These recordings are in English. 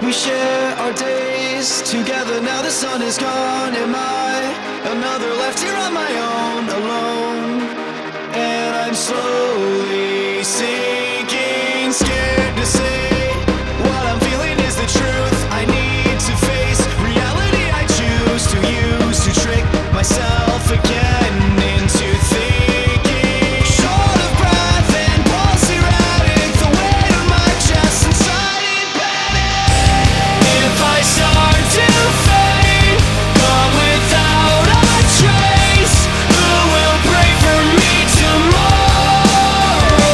We share our days together. Now the sun is gone. Am I another left here on my own, alone? And I'm slowly sinking, scared to say what I'm feeling is the truth. I need to face reality I choose to use to trick myself again into thinking. Short of breath and pulse erratic, the weight of my chest inside it panic. If I start to fade, gone without a trace, who will pray for me tomorrow?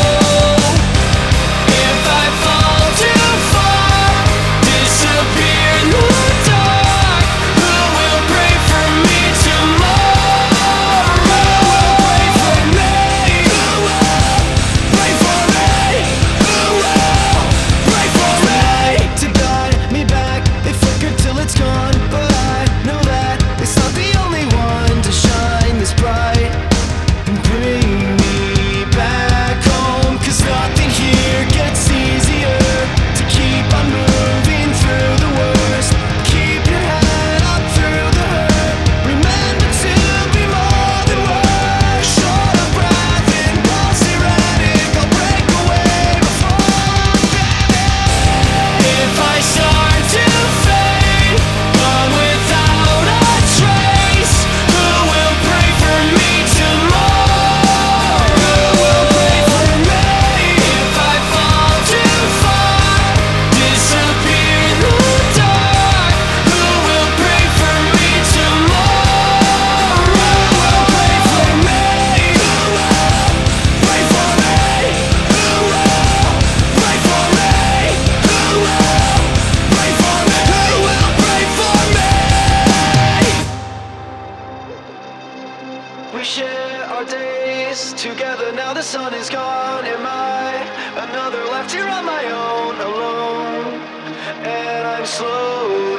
If I fall too far, disappear in the dark, who will pray for me tomorrow? Who will pray for me? Who will pray for me? Who will pray for me? To guide me back, they flicker till it's gone, but I know that it's not the only one to shine this bright and bring me back home. 'Cause nothing here gets easier to keep on moving through the worst. Keep your head up through the hurt. Remember to be more than words. Short of breath and pulse erratic, I'll break away before I'm panic. If I start to fade, gone without a trace, who will pray for me tomorrow? Who will pray for me? If I fall too far, disappear in the dark, who will pray for me tomorrow? Who will pray for me? Who will pray for me? Who will pray for me? Who will pray for me? Who will pray for me? We share our days together. Now the sun is gone. Am I another left here on my own, alone? And I'm slowly